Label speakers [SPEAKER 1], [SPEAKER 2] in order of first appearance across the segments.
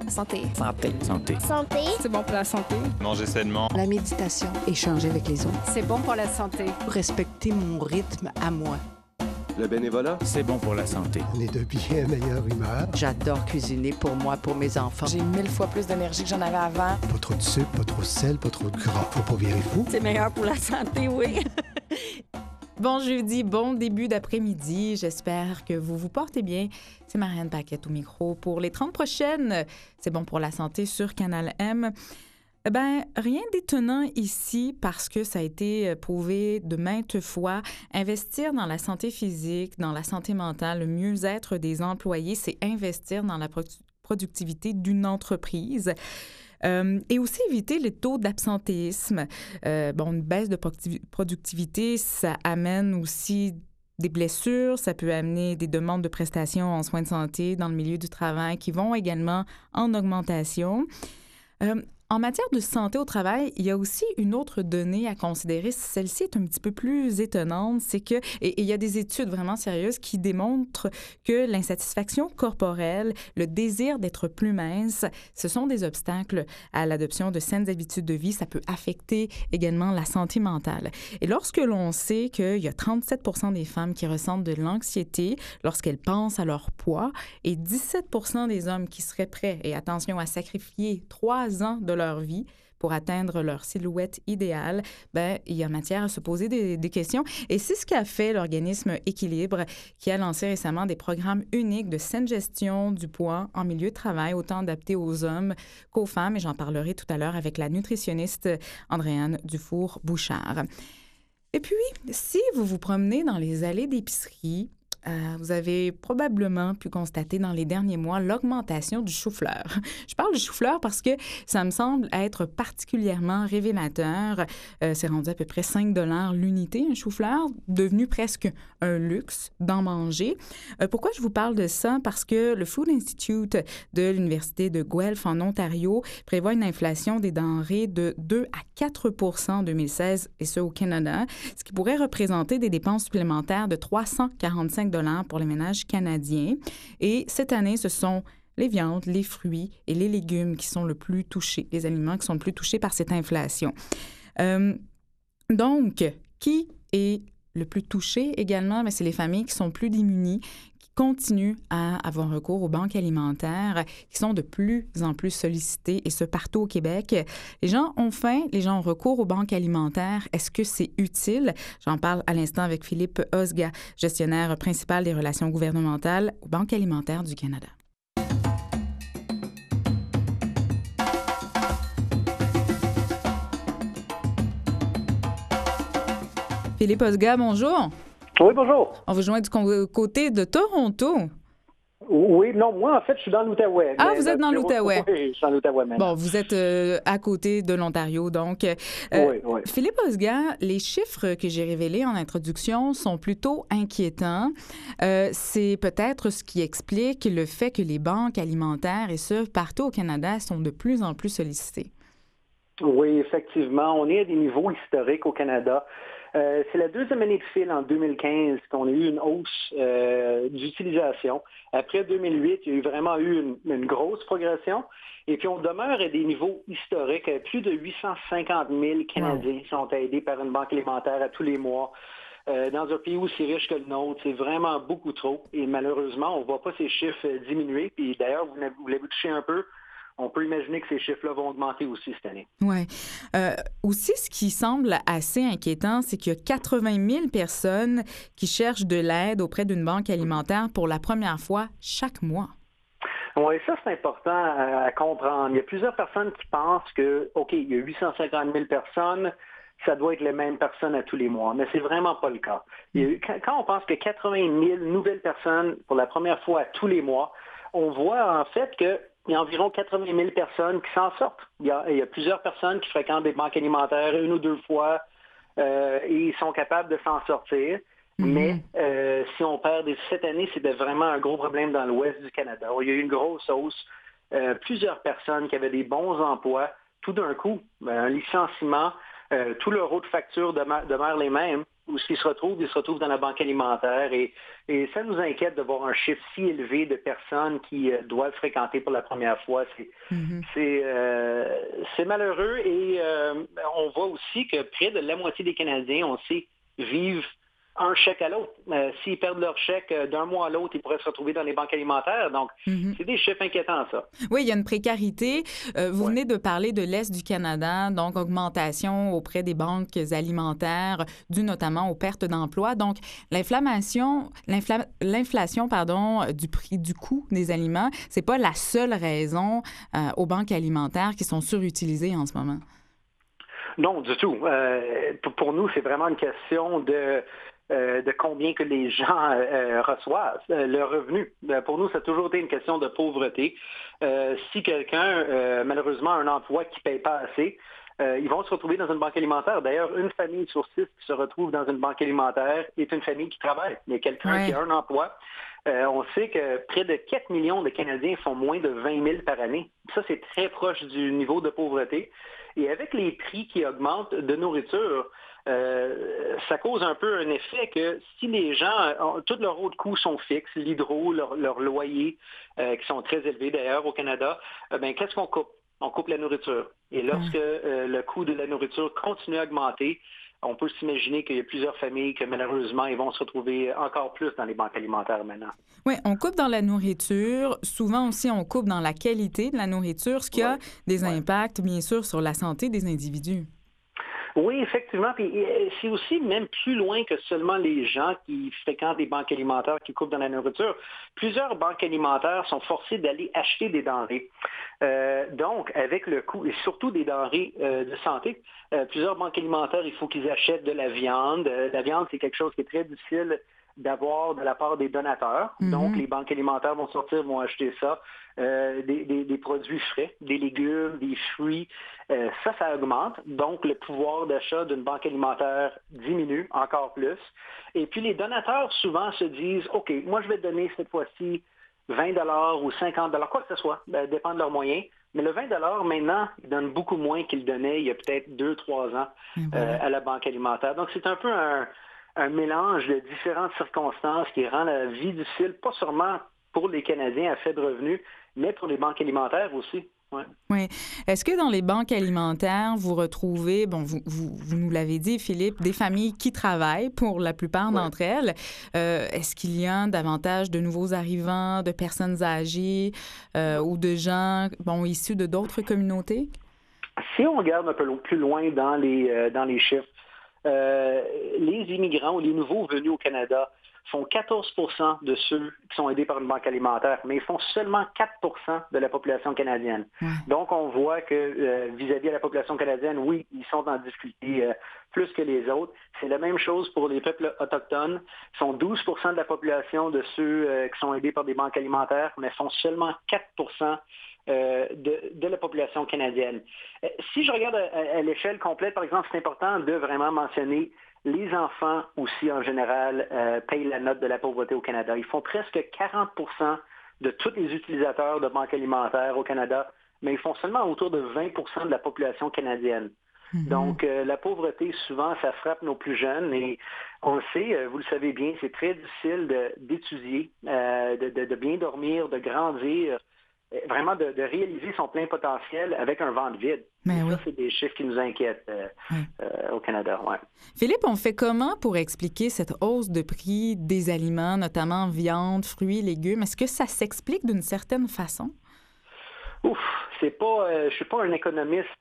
[SPEAKER 1] Santé.
[SPEAKER 2] Santé.
[SPEAKER 3] Santé.
[SPEAKER 4] Santé.
[SPEAKER 1] C'est bon pour la santé.
[SPEAKER 3] Manger sainement.
[SPEAKER 5] La méditation. Échanger avec les autres.
[SPEAKER 1] C'est bon pour la santé.
[SPEAKER 5] Respecter mon rythme à moi.
[SPEAKER 6] Le bénévolat,
[SPEAKER 3] C'est bon pour la santé.
[SPEAKER 7] On est de bien meilleure humeur.
[SPEAKER 5] J'adore cuisiner pour moi, pour mes enfants.
[SPEAKER 8] J'ai 1000 fois plus d'énergie que j'en avais avant.
[SPEAKER 7] Pas trop de sucre, pas trop de sel, pas trop de gras. Faut pas virer fou.
[SPEAKER 1] C'est meilleur pour la santé, oui.
[SPEAKER 9] Bon jeudi, bon début d'après-midi. J'espère que vous vous portez bien. C'est Marianne Paquette au micro pour les 30 prochaines. C'est bon pour la santé sur Canal M. Rien d'étonnant ici parce que ça a été prouvé de maintes fois. Investir dans la santé physique, dans la santé mentale, le mieux-être des employés, c'est investir dans la productivité d'une entreprise. Et aussi éviter les taux d'absentéisme. Une baisse de productivité, ça amène aussi des blessures, ça peut amener des demandes de prestations en soins de santé dans le milieu du travail qui vont également en augmentation. En matière de santé au travail, il y a aussi une autre donnée à considérer. Celle-ci est un petit peu plus étonnante. C'est que, et il y a des études vraiment sérieuses qui démontrent que l'insatisfaction corporelle, le désir d'être plus mince, ce sont des obstacles à l'adoption de saines habitudes de vie. Ça peut affecter également la santé mentale. Et lorsque l'on sait qu'il y a 37% des femmes qui ressentent de l'anxiété lorsqu'elles pensent à leur poids et 17% des hommes qui seraient prêts, et attention, à sacrifier 3 ans de leur vie pour atteindre leur silhouette idéale, il y a matière à se poser des questions. Et c'est ce qu'a fait l'organisme Équilibre, qui a lancé récemment des programmes uniques de saine gestion du poids en milieu de travail, autant adaptés aux hommes qu'aux femmes. Et j'en parlerai tout à l'heure avec la nutritionniste Andréane Dufour-Bouchard. Et puis, si vous vous promenez dans les allées d'épicerie, vous avez probablement pu constater dans les derniers mois l'augmentation du chou-fleur. Je parle du chou-fleur parce que ça me semble être particulièrement révélateur. C'est rendu à peu près 5 $ l'unité, un chou-fleur, devenu presque un luxe d'en manger. Pourquoi je vous parle de ça? Parce que le Food Institute de l'Université de Guelph en Ontario prévoit une inflation des denrées de 2 à 4 % en 2016, et ce au Canada, ce qui pourrait représenter des dépenses supplémentaires de 345 $ pour les ménages canadiens. Et cette année, ce sont les viandes, les fruits et les légumes qui sont le plus touchés, les aliments qui sont le plus touchés par cette inflation. Donc, qui est le plus touché également? C'est les familles qui sont plus démunies, qui continuent à avoir recours aux banques alimentaires, qui sont de plus en plus sollicitées, et ce, partout au Québec. Les gens ont faim, les gens ont recours aux banques alimentaires. Est-ce que c'est utile? J'en parle à l'instant avec Philippe Osga, gestionnaire principal des relations gouvernementales aux banques alimentaires du Canada. Philippe Osga, bonjour.
[SPEAKER 10] Oui, bonjour.
[SPEAKER 9] On vous joint du côté de Toronto.
[SPEAKER 10] Oui, non, moi, en fait, je suis dans l'Outaouais.
[SPEAKER 9] Ah, vous êtes dans l'Outaouais.
[SPEAKER 10] Oui, je suis dans l'Outaouais même.
[SPEAKER 9] Bon, vous êtes à côté de l'Ontario, donc.
[SPEAKER 10] Oui.
[SPEAKER 9] Philippe Osga, les chiffres que j'ai révélés en introduction sont plutôt inquiétants. C'est peut-être ce qui explique le fait que les banques alimentaires, et ce, partout au Canada, sont de plus en plus sollicitées.
[SPEAKER 10] Oui, effectivement. On est à des niveaux historiques au Canada. C'est la deuxième année de fil, en 2015, qu'on a eu une hausse d'utilisation. Après 2008, il y a vraiment eu une grosse progression. Et puis, on demeure à des niveaux historiques. Plus de 850 000 Canadiens sont aidés par une banque alimentaire à tous les mois. Dans un pays aussi riche que le nôtre, c'est vraiment beaucoup trop. Et malheureusement, on ne voit pas ces chiffres diminuer. Puis d'ailleurs, vous l'avez touché un peu. On peut imaginer que ces chiffres-là vont augmenter aussi cette année.
[SPEAKER 9] Oui. Aussi, ce qui semble assez inquiétant, c'est qu'il y a 80 000 personnes qui cherchent de l'aide auprès d'une banque alimentaire pour la première fois chaque mois.
[SPEAKER 10] Oui, ça, c'est important à comprendre. Il y a plusieurs personnes qui pensent que, OK, il y a 850 000 personnes, ça doit être les mêmes personnes à tous les mois. Mais c'est vraiment pas le cas. Quand on pense que 80 000 nouvelles personnes pour la première fois à tous les mois, on voit en fait que il y a environ 80 000 personnes qui s'en sortent. Il y a plusieurs personnes qui fréquentent des banques alimentaires 1 ou 2 fois et ils sont capables de s'en sortir. Mais si on perd cette année, c'était vraiment un gros problème dans l'ouest du Canada. Il y a eu une grosse hausse. Plusieurs personnes qui avaient des bons emplois, tout d'un coup, un licenciement, tout leur haut de facture demeure les mêmes. où ils se retrouvent dans la banque alimentaire et ça nous inquiète de voir un chiffre si élevé de personnes qui doivent fréquenter pour la première fois. C'est malheureux et on voit aussi que près de la moitié des Canadiens, on sait, vivent un chèque à l'autre. S'ils perdent leur chèque d'un mois à l'autre, ils pourraient se retrouver dans les banques alimentaires. Donc, c'est des chiffres inquiétants, ça.
[SPEAKER 9] Oui, il y a une précarité. Vous venez de parler de l'Est du Canada, donc augmentation auprès des banques alimentaires, due notamment aux pertes d'emplois. Donc, l'inflation, du prix du coût des aliments, c'est pas la seule raison aux banques alimentaires qui sont surutilisées en ce moment.
[SPEAKER 10] Non, du tout. Pour nous, c'est vraiment une question de combien que les gens reçoivent, le revenu. Pour nous, ça a toujours été une question de pauvreté. Si quelqu'un, malheureusement, a un emploi qui ne paye pas assez, ils vont se retrouver dans une banque alimentaire. D'ailleurs, une famille sur 6 qui se retrouve dans une banque alimentaire est une famille qui travaille. Il y a quelqu'un qui a un emploi. On sait que près de 4 millions de Canadiens font moins de 20 000 par année. Ça, c'est très proche du niveau de pauvreté. Et avec les prix qui augmentent de nourriture, ça cause un peu un effet que si les gens, tous leurs autres coûts sont fixes, l'hydro, leurs loyers, qui sont très élevés d'ailleurs au Canada, qu'est-ce qu'on coupe? On coupe la nourriture. Et lorsque le coût de la nourriture continue à augmenter, on peut s'imaginer qu'il y a plusieurs familles que malheureusement, ils vont se retrouver encore plus dans les banques alimentaires maintenant.
[SPEAKER 9] Oui, on coupe dans la nourriture. Souvent aussi, on coupe dans la qualité de la nourriture, ce qui a des impacts, bien sûr, sur la santé des individus.
[SPEAKER 10] Oui, effectivement. Puis c'est aussi même plus loin que seulement les gens qui fréquentent les banques alimentaires qui coupent dans la nourriture. Plusieurs banques alimentaires sont forcées d'aller acheter des denrées. Donc, avec le coût, et surtout des denrées de santé, plusieurs banques alimentaires, il faut qu'ils achètent de la viande. La viande, c'est quelque chose qui est très difficile d'avoir de la part des donateurs. Donc, les banques alimentaires vont acheter ça. Des produits frais, des légumes, des fruits. Ça augmente. Donc, le pouvoir d'achat d'une banque alimentaire diminue encore plus. Et puis, les donateurs, souvent, se disent, OK, moi, je vais donner cette fois-ci 20 $ ou 50 $, quoi que ce soit, dépend de leurs moyens. Mais le 20 $ maintenant, ils donnent beaucoup moins qu'ils donnaient il y a peut-être 2-3 ans à la banque alimentaire. Donc, c'est un peu un mélange de différentes circonstances qui rend la vie difficile, pas seulement pour les Canadiens à faible revenu, mais pour les banques alimentaires aussi. Ouais.
[SPEAKER 9] Oui. Est-ce que dans les banques alimentaires, vous retrouvez, vous nous l'avez dit, Philippe, des familles qui travaillent pour la plupart d'entre elles? Est-ce qu'il y a davantage de nouveaux arrivants, de personnes âgées ou de gens issus de d'autres communautés?
[SPEAKER 10] Si on regarde un peu plus loin dans les chiffres, les immigrants ou les nouveaux venus au Canada font 14 % de ceux qui sont aidés par une banque alimentaire, mais ils font seulement 4 % de la population canadienne. Donc, on voit que vis-à-vis de la population canadienne, oui, ils sont en difficulté plus que les autres. C'est la même chose pour les peuples autochtones. Ils sont 12 % de la population de ceux qui sont aidés par des banques alimentaires, mais font seulement 4 % de la population canadienne. Si je regarde à l'échelle complète, par exemple, c'est important de vraiment mentionner les enfants aussi, en général, payent la note de la pauvreté au Canada. Ils font presque 40 % de tous les utilisateurs de banques alimentaires au Canada, mais ils font seulement autour de 20 % de la population canadienne. Donc, la pauvreté, souvent, ça frappe nos plus jeunes et on le sait, vous le savez bien, c'est très difficile d'étudier, de bien dormir, de grandir, vraiment de réaliser son plein potentiel avec un ventre vide. Ça, c'est des chiffres qui nous inquiètent au Canada. Ouais.
[SPEAKER 9] Philippe, on fait comment pour expliquer cette hausse de prix des aliments, notamment viande, fruits, légumes? Est-ce que ça s'explique d'une certaine façon?
[SPEAKER 10] Je suis pas un économiste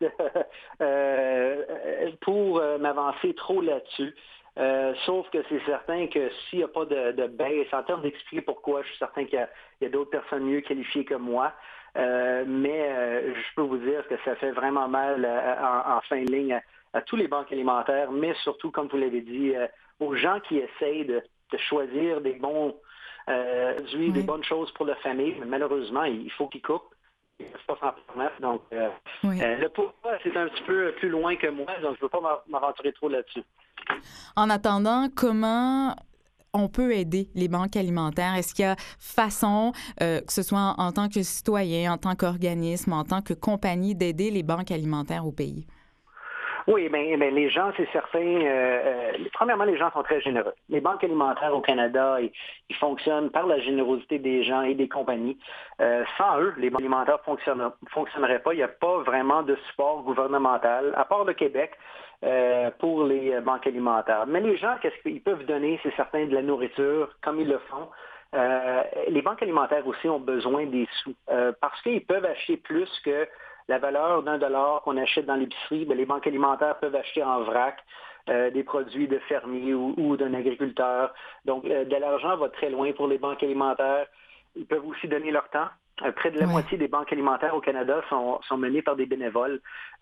[SPEAKER 10] pour m'avancer trop là-dessus. Sauf que c'est certain que s'il n'y a pas de baisse, en termes d'expliquer pourquoi, je suis certain qu'il y a d'autres personnes mieux qualifiées que moi. Mais je peux vous dire que ça fait vraiment mal en fin de ligne à tous les banques alimentaires, mais surtout, comme vous l'avez dit, aux gens qui essayent de choisir des bons produits, des bonnes choses pour la famille. Mais malheureusement, il faut qu'ils coupent. Ils ne peuvent pas s'en permettre. Donc, le pourquoi, c'est un petit peu plus loin que moi, donc je ne veux pas m'aventurer trop là-dessus.
[SPEAKER 9] En attendant, comment on peut aider les banques alimentaires? Est-ce qu'il y a façon, que ce soit en tant que citoyen, en tant qu'organisme, en tant que compagnie, d'aider les banques alimentaires au pays?
[SPEAKER 10] Oui, ben, les gens, c'est certain. Premièrement, les gens sont très généreux. Les banques alimentaires au Canada, ils fonctionnent par la générosité des gens et des compagnies. Sans eux, les banques alimentaires fonctionneraient pas. Il n'y a pas vraiment de support gouvernemental, à part le Québec, pour les banques alimentaires. Mais les gens, qu'est-ce qu'ils peuvent donner, c'est certain, de la nourriture, comme ils le font. Les banques alimentaires aussi ont besoin des sous, parce qu'ils peuvent acheter plus que la valeur d'$1 qu'on achète dans l'épicerie. Les banques alimentaires peuvent acheter en vrac des produits de fermiers ou d'un agriculteur. Donc, de l'argent va très loin pour les banques alimentaires. Ils peuvent aussi donner leur temps. Près de la moitié des banques alimentaires au Canada sont menées par des bénévoles.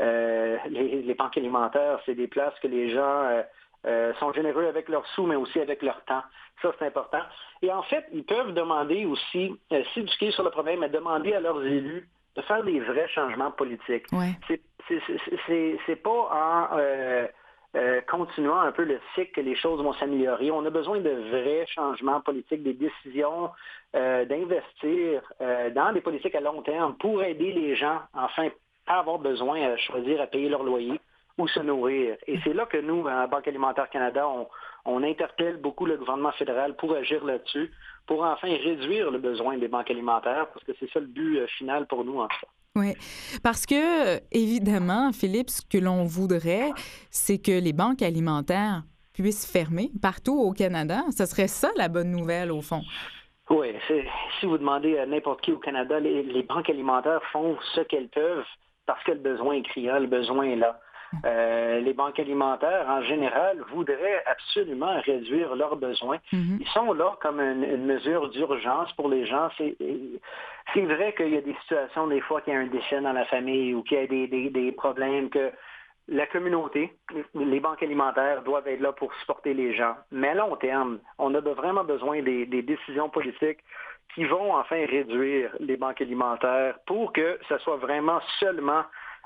[SPEAKER 10] Les banques alimentaires, c'est des places que les gens sont généreux avec leurs sous, mais aussi avec leur temps. Ça, c'est important. Et en fait, ils peuvent demander aussi, s'éduquer sur le problème, mais demander à leurs élus de faire des vrais changements politiques.
[SPEAKER 9] Ouais.
[SPEAKER 10] C'est pas en continuant un peu le cycle que les choses vont s'améliorer. On a besoin de vrais changements politiques, des décisions, d'investir dans des politiques à long terme pour aider les gens, enfin, à avoir besoin à choisir à payer leur loyer ou se nourrir. Et c'est là que nous, à Banque alimentaire Canada, on interpelle beaucoup le gouvernement fédéral pour agir là-dessus, pour enfin réduire le besoin des banques alimentaires, parce que c'est ça le but final pour nous, en fait.
[SPEAKER 9] Oui, parce que, évidemment, Philippe, ce que l'on voudrait, c'est que les banques alimentaires puissent fermer partout au Canada. Ce serait ça la bonne nouvelle, au fond.
[SPEAKER 10] Oui, si vous demandez à n'importe qui au Canada, les banques alimentaires font ce qu'elles peuvent parce que le besoin est criant, le besoin est là. Les banques alimentaires, en général, voudraient absolument réduire leurs besoins. Mm-hmm. Ils sont là comme une mesure d'urgence pour les gens. C'est vrai qu'il y a des situations, des fois, qu'il y a un décès dans la famille ou qu'il y a des problèmes, que la communauté, les banques alimentaires doivent être là pour supporter les gens. Mais à long terme, on a vraiment besoin des décisions politiques qui vont enfin réduire les banques alimentaires pour que ce soit vraiment seulement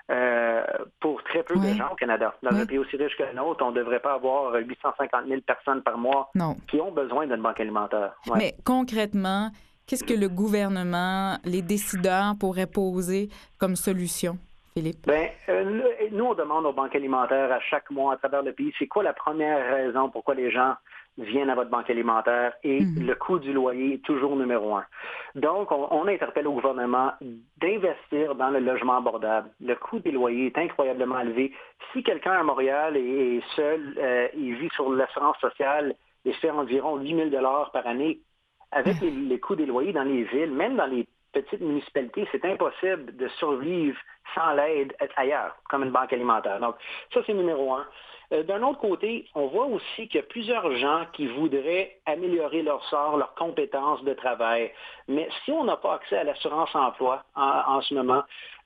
[SPEAKER 10] pour très peu de gens au Canada. Dans un pays aussi riche que le nôtre, on ne devrait pas avoir 850 000 personnes par mois qui ont besoin d'une banque alimentaire. Ouais.
[SPEAKER 9] Mais concrètement, qu'est-ce que le gouvernement, les décideurs pourraient poser comme solution, Philippe?
[SPEAKER 10] Nous, on demande aux banques alimentaires à chaque mois à travers le pays, c'est quoi la première raison pourquoi les gens viennent à votre banque alimentaire, et le coût du loyer est toujours numéro 1. Donc, on interpelle au gouvernement d'investir dans le logement abordable. Le coût des loyers est incroyablement élevé. Si quelqu'un à Montréal est seul, il vit sur l'assurance sociale et fait environ 8 000 $ par année, avec les coûts des loyers dans les villes, même dans les petites municipalités, c'est impossible de survivre sans l'aide ailleurs, comme une banque alimentaire. Donc, ça, c'est numéro 1. D'un autre côté, on voit aussi qu'il y a plusieurs gens qui voudraient améliorer leur sort, leurs compétences de travail. Mais si on n'a pas accès à l'assurance-emploi en ce moment,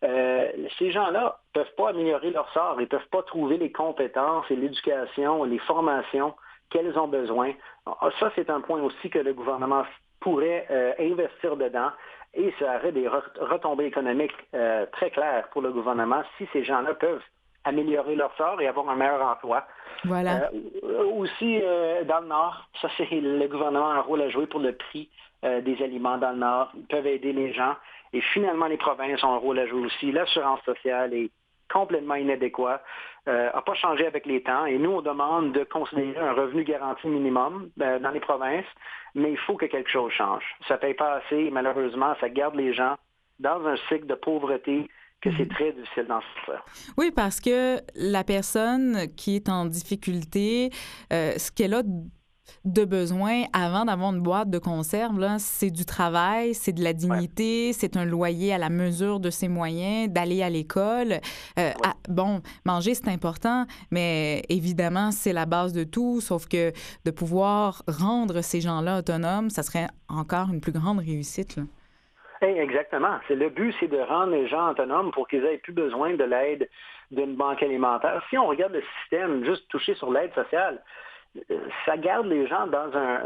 [SPEAKER 10] ces gens-là ne peuvent pas améliorer leur sort. Ils ne peuvent pas trouver les compétences et l'éducation, les formations qu'elles ont besoin. Ça, c'est un point aussi que le gouvernement pourrait investir dedans. Et ça aurait des retombées économiques très claires pour le gouvernement si ces gens-là peuvent améliorer leur sort et avoir un meilleur emploi.
[SPEAKER 9] Voilà.
[SPEAKER 10] Aussi, dans le Nord, ça, c'est le gouvernement a un rôle à jouer pour le prix des aliments dans le Nord. Ils peuvent aider les gens. Et finalement, les provinces ont un rôle à jouer aussi. L'assurance sociale est complètement inadéquat, n'a pas changé avec les temps. Et nous, on demande de considérer un revenu garanti minimum dans les provinces, mais il faut que quelque chose change. Ça ne paye pas assez et malheureusement, ça garde les gens dans un cycle de pauvreté que c'est très difficile d'en sortir.
[SPEAKER 9] Oui, parce que la personne qui est en difficulté, ce qu'elle a de besoin avant d'avoir une boîte de conserve, là, c'est du travail, c'est de la dignité, c'est un loyer à la mesure de ses moyens, d'aller à l'école. Manger, c'est important, mais évidemment, c'est la base de tout, sauf que de pouvoir rendre ces gens-là autonomes, ça serait encore une plus grande réussite, là.
[SPEAKER 10] Exactement. Le but, c'est de rendre les gens autonomes pour qu'ils aient plus besoin de l'aide d'une banque alimentaire. Si on regarde le système, juste touché sur l'aide sociale, ça garde les gens dans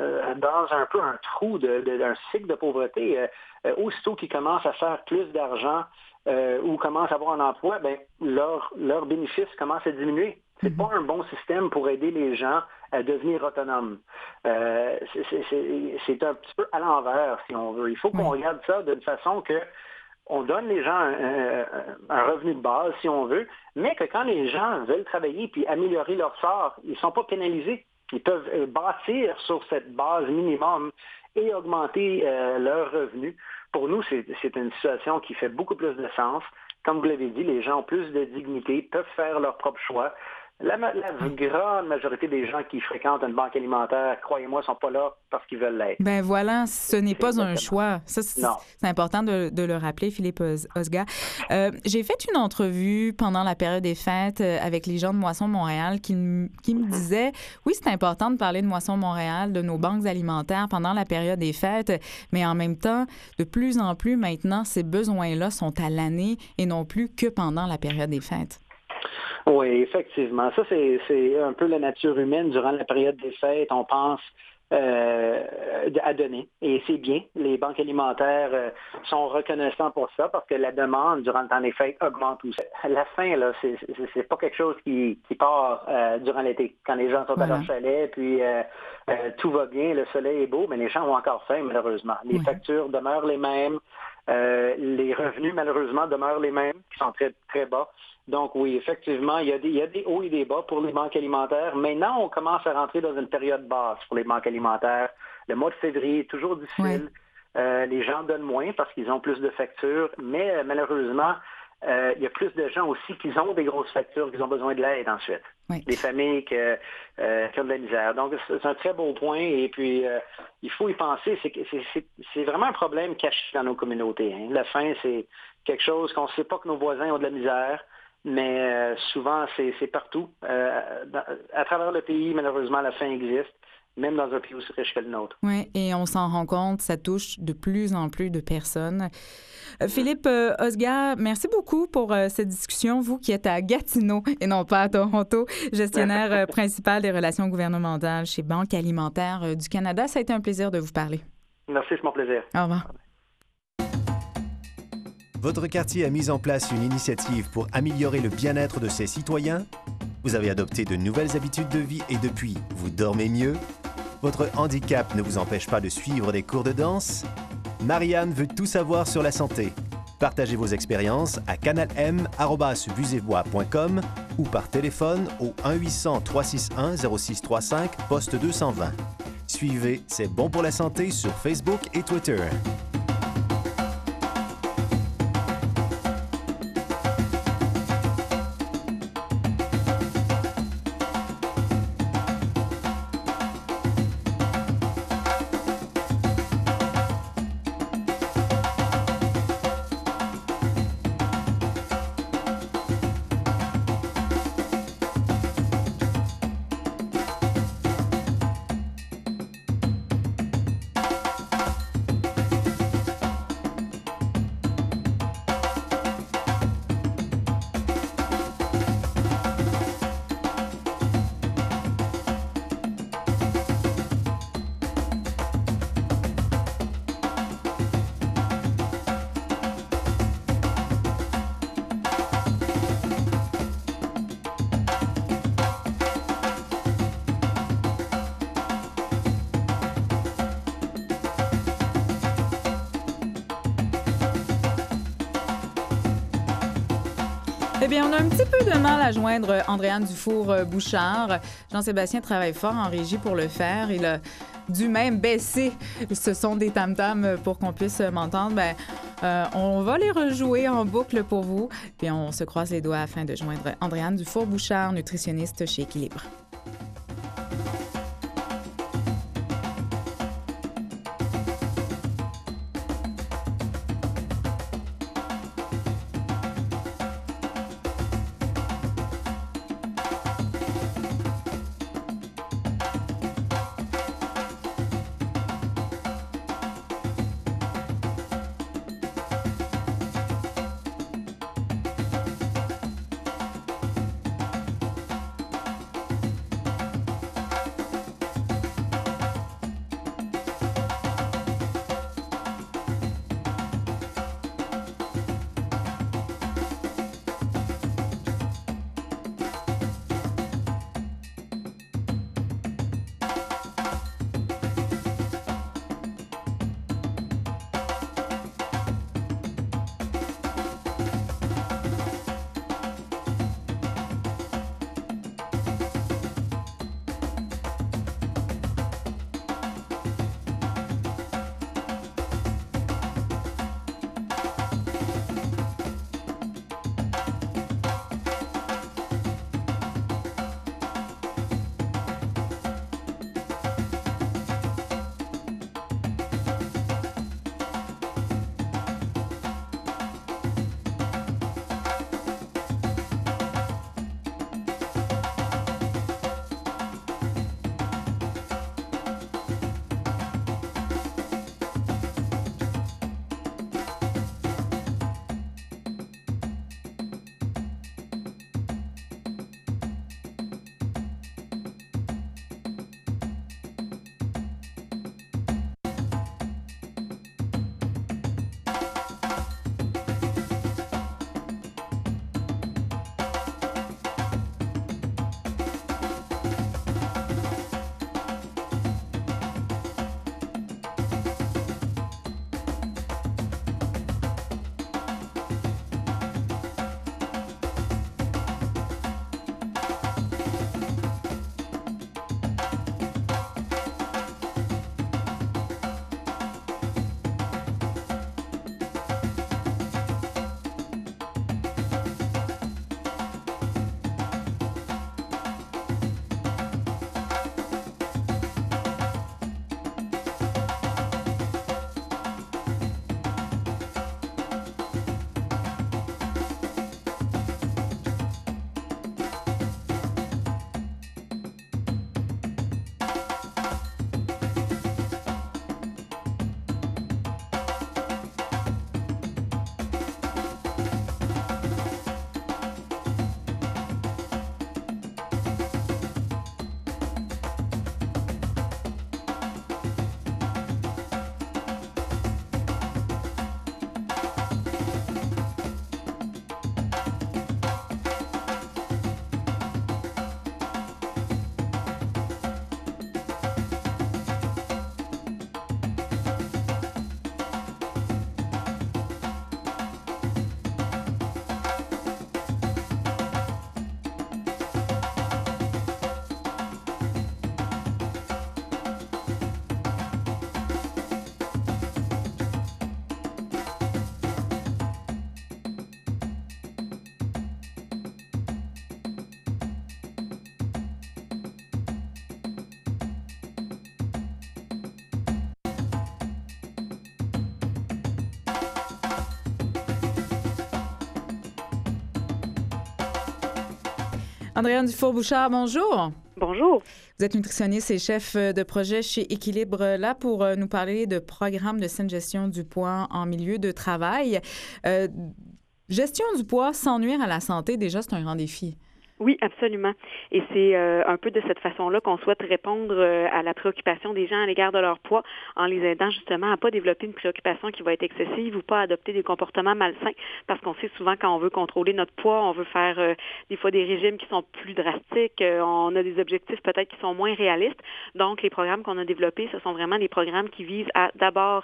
[SPEAKER 10] un peu un trou d'un cycle de pauvreté. Aussitôt qu'ils commencent à faire plus d'argent ou commencent à avoir un emploi, leurs bénéfices commencent à diminuer. C'est pas un bon système pour aider les gens à devenir autonomes. C'est un petit peu à l'envers, si on veut. Il faut qu'on regarde ça d'une façon que on donne les gens un revenu de base, si on veut, mais que quand les gens veulent travailler puis améliorer leur sort, ils ne sont pas pénalisés. Ils peuvent bâtir sur cette base minimum et augmenter leurs revenus. Pour nous, c'est une situation qui fait beaucoup plus de sens. Comme vous l'avez dit, les gens ont plus de dignité, peuvent faire leur propre choix. La grande majorité des gens qui fréquentent une banque alimentaire, croyez-moi, ne sont pas là parce qu'ils veulent l'être.
[SPEAKER 9] Ben voilà, ce n'est pas un choix. Ça,
[SPEAKER 10] Non.
[SPEAKER 9] c'est important de le rappeler, Philippe Osga. J'ai fait une entrevue pendant la période des fêtes avec les gens de Moisson Montréal qui me disaient, oui, c'est important de parler de Moisson Montréal, de nos banques alimentaires pendant la période des fêtes, mais en même temps, de plus en plus maintenant, ces besoins-là sont à l'année et non plus que pendant la période des fêtes.
[SPEAKER 10] Oui, effectivement. Ça, c'est un peu la nature humaine. Durant la période des fêtes, on pense à donner. Et c'est bien. Les banques alimentaires sont reconnaissants pour ça parce que la demande durant le temps des fêtes augmente aussi. La faim, là, c'est pas quelque chose qui part durant l'été. Quand les gens sont à leur chalet, puis tout va bien, le soleil est beau, mais les gens ont encore faim, malheureusement. Les factures demeurent les mêmes. Les revenus, malheureusement, demeurent les mêmes, qui sont très, très bas. Donc oui, effectivement, il y a des hauts et des bas pour les banques alimentaires. Maintenant, on commence à rentrer dans une période basse pour les banques alimentaires. Le mois de février est toujours difficile. Les gens donnent moins parce qu'ils ont plus de factures, mais malheureusement, il y a plus de gens aussi qui ont des grosses factures, qui ont besoin de l'aide ensuite. Des familles qui ont de la misère. Donc, c'est un très beau point. Et puis, il faut y penser. C'est vraiment un problème caché dans nos communautés. Hein. La faim, c'est quelque chose qu'on ne sait pas que nos voisins ont de la misère. Mais souvent, c'est partout. À travers le pays, malheureusement, la faim existe, même dans un pays aussi riche que le nôtre.
[SPEAKER 9] Oui, et on s'en rend compte, ça touche de plus en plus de personnes. Philippe Osga, merci beaucoup pour cette discussion. Vous qui êtes à Gatineau et non pas à Toronto, gestionnaire principal des relations gouvernementales chez Banque alimentaire du Canada. Ça a été un plaisir de vous parler.
[SPEAKER 10] Merci, c'est mon plaisir.
[SPEAKER 9] Au revoir.
[SPEAKER 2] Votre quartier a mis en place une initiative pour améliorer le bien-être de ses citoyens? Vous avez adopté de nouvelles habitudes de vie et depuis, vous dormez mieux? Votre handicap ne vous empêche pas de suivre des cours de danse? Marianne veut tout savoir sur la santé. Partagez vos expériences à canalm@busébois.com ou par téléphone au 1-800-361-0635, poste 220. Suivez C'est bon pour la santé sur Facebook et Twitter.
[SPEAKER 9] Eh bien, on a un petit peu de mal à joindre Andréane Dufour-Bouchard. Jean-Sébastien travaille fort en régie pour le faire. Il a dû même baisser ce son des tam-tams pour qu'on puisse m'entendre. On va les rejouer en boucle pour vous. Puis on se croise les doigts afin de joindre Andréane Dufour-Bouchard, nutritionniste chez Équilibre. Andréane Dufour-Bouchard, bonjour.
[SPEAKER 4] Bonjour.
[SPEAKER 9] Vous êtes nutritionniste et chef de projet chez Équilibre, là pour nous parler de programmes de saine gestion du poids en milieu de travail. Gestion du poids sans nuire à la santé, déjà, c'est un grand défi.
[SPEAKER 4] Oui, absolument. Et c'est un peu de cette façon-là qu'on souhaite répondre à la préoccupation des gens à l'égard de leur poids en les aidant justement à ne pas développer une préoccupation qui va être excessive ou pas adopter des comportements malsains parce qu'on sait souvent quand on veut contrôler notre poids, on veut faire des fois des régimes qui sont plus drastiques, on a des objectifs peut-être qui sont moins réalistes. Donc, les programmes qu'on a développés, ce sont vraiment des programmes qui visent à d'abord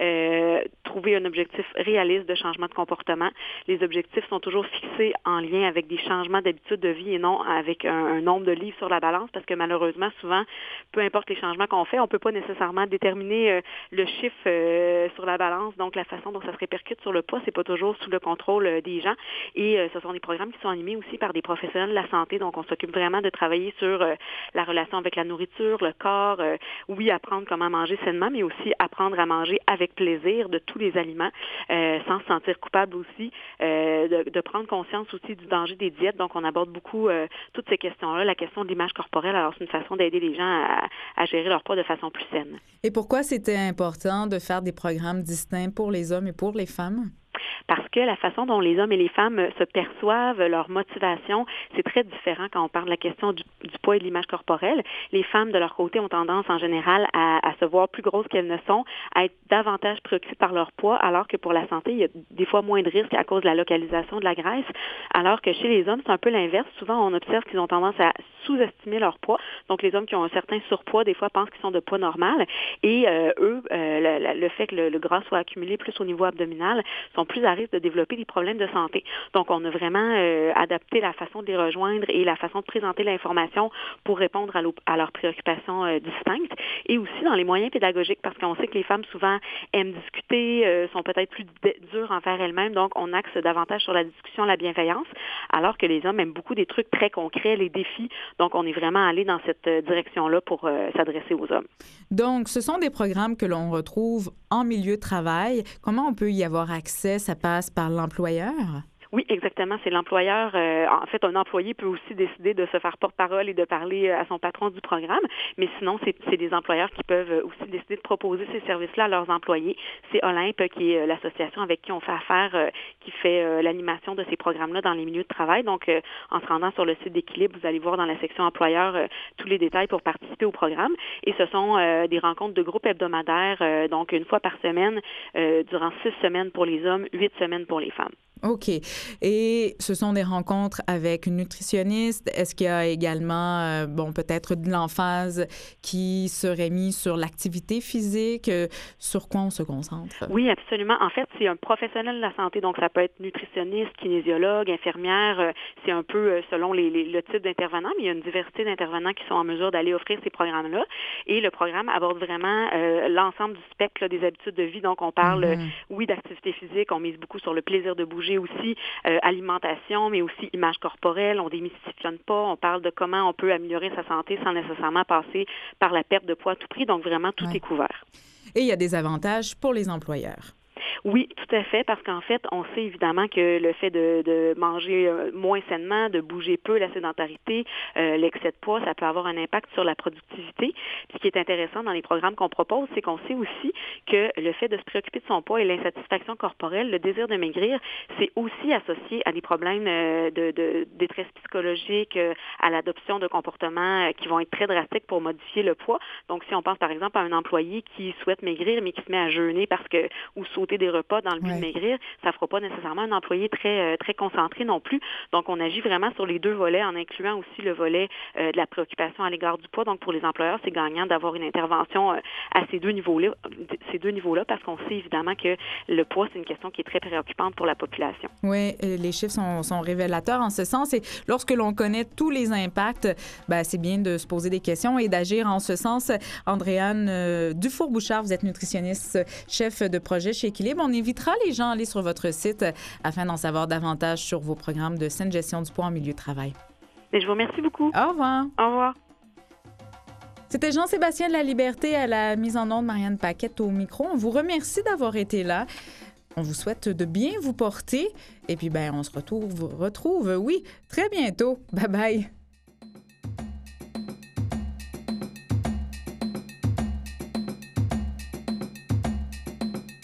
[SPEAKER 4] trouver un objectif réaliste de changement de comportement. Les objectifs sont toujours fixés en lien avec des changements d'habitude de vie et non avec un nombre de livres sur la balance parce que malheureusement, souvent, peu importe les changements qu'on fait, on ne peut pas nécessairement déterminer le chiffre sur la balance. Donc, la façon dont ça se répercute sur le poids, c'est pas toujours sous le contrôle des gens. Et ce sont des programmes qui sont animés aussi par des professionnels de la santé. Donc, on s'occupe vraiment de travailler sur la relation avec la nourriture, le corps. Oui, apprendre comment manger sainement, mais aussi apprendre à manger avec plaisir de tous les aliments sans se sentir coupable aussi. De prendre conscience aussi du danger des diètes. Donc, on aborde beaucoup toutes ces questions-là, la question de l'image corporelle. Alors, c'est une façon d'aider les gens à gérer leur poids de façon plus saine.
[SPEAKER 9] Et pourquoi c'était important de faire des programmes distincts pour les hommes et pour les femmes?
[SPEAKER 4] Parce que la façon dont les hommes et les femmes se perçoivent, leur motivation, c'est très différent quand on parle de la question du poids et de l'image corporelle. Les femmes, de leur côté, ont tendance en général à se voir plus grosses qu'elles ne sont, à être davantage préoccupées par leur poids, alors que pour la santé, il y a des fois moins de risques à cause de la localisation de la graisse, alors que chez les hommes, c'est un peu l'inverse. Souvent, on observe qu'ils ont tendance à sous-estimer leur poids. Donc, les hommes qui ont un certain surpoids, des fois, pensent qu'ils sont de poids normal. Et le fait que le gras soit accumulé plus au niveau abdominal, sont plus à risque de développer des problèmes de santé. Donc, on a vraiment adapté la façon de les rejoindre et la façon de présenter l'information pour répondre à leurs préoccupations distinctes. Et aussi dans les moyens pédagogiques, parce qu'on sait que les femmes souvent aiment discuter, sont peut-être plus dures envers elles-mêmes. Donc, on axe davantage sur la discussion, la bienveillance, alors que les hommes aiment beaucoup des trucs très concrets, les défis. Donc, on est vraiment allé dans cette direction-là pour s'adresser aux hommes.
[SPEAKER 9] Donc, ce sont des programmes que l'on retrouve en milieu de travail. Comment on peut y avoir accès? Ça passe par l'employeur?
[SPEAKER 4] Oui, exactement. C'est l'employeur. En fait, un employé peut aussi décider de se faire porte-parole et de parler à son patron du programme, mais sinon, c'est des employeurs qui peuvent aussi décider de proposer ces services-là à leurs employés. C'est Olympe, qui est l'association avec qui on fait affaire, qui fait l'animation de ces programmes-là dans les milieux de travail. Donc, en se rendant sur le site d'Équilibre, vous allez voir dans la section employeur tous les détails pour participer au programme. Et ce sont des rencontres de groupe hebdomadaires, donc une fois par semaine, durant 6 semaines pour les hommes, 8 semaines pour les femmes.
[SPEAKER 9] OK. Et ce sont des rencontres avec une nutritionniste. Est-ce qu'il y a également, peut-être de l'emphase qui serait mise sur l'activité physique? Sur quoi on se concentre?
[SPEAKER 4] Oui, absolument. En fait, c'est un professionnel de la santé. Donc, ça peut être nutritionniste, kinésiologue, infirmière. C'est un peu selon le type d'intervenant, mais il y a une diversité d'intervenants qui sont en mesure d'aller offrir ces programmes-là. Et le programme aborde vraiment l'ensemble du spectre des habitudes de vie. Donc, on parle, oui, d'activité physique. On mise beaucoup sur le plaisir de bouger aussi, alimentation, mais aussi image corporelle. On démystifione pas. On parle de comment on peut améliorer sa santé sans nécessairement passer par la perte de poids à tout prix. Donc, vraiment, tout est couvert.
[SPEAKER 9] Et il y a des avantages pour les employeurs.
[SPEAKER 4] Oui, tout à fait, parce qu'en fait, on sait évidemment que le fait de manger moins sainement, de bouger peu, la sédentarité, l'excès de poids, ça peut avoir un impact sur la productivité. Puis, ce qui est intéressant dans les programmes qu'on propose, c'est qu'on sait aussi que le fait de se préoccuper de son poids et l'insatisfaction corporelle, le désir de maigrir, c'est aussi associé à des problèmes de détresse psychologique, à l'adoption de comportements qui vont être très drastiques pour modifier le poids. Donc, si on pense par exemple à un employé qui souhaite maigrir, mais qui se met à jeûner ou sauter des repas dans le but de maigrir, ça ne fera pas nécessairement un employé très, très concentré non plus. Donc, on agit vraiment sur les deux volets en incluant aussi le volet de la préoccupation à l'égard du poids. Donc, pour les employeurs, c'est gagnant d'avoir une intervention à ces deux niveaux-là parce qu'on sait évidemment que le poids, c'est une question qui est très préoccupante pour la population.
[SPEAKER 9] Oui, les chiffres sont révélateurs en ce sens. Et lorsque l'on connaît tous les impacts, c'est bien de se poser des questions et d'agir en ce sens. Andréane Dufour-Bouchard, vous êtes nutritionniste, chef de projet chez Équilibre. On invitera les gens à aller sur votre site afin d'en savoir davantage sur vos programmes de saine gestion du poids en milieu de travail.
[SPEAKER 4] Et je vous remercie beaucoup.
[SPEAKER 9] Au revoir.
[SPEAKER 4] Au revoir.
[SPEAKER 9] C'était Jean-Sébastien de la Liberté à la mise en onde, Marianne Paquette au micro. On vous remercie d'avoir été là. On vous souhaite de bien vous porter. Et puis, on se retrouve, oui, très bientôt. Bye bye.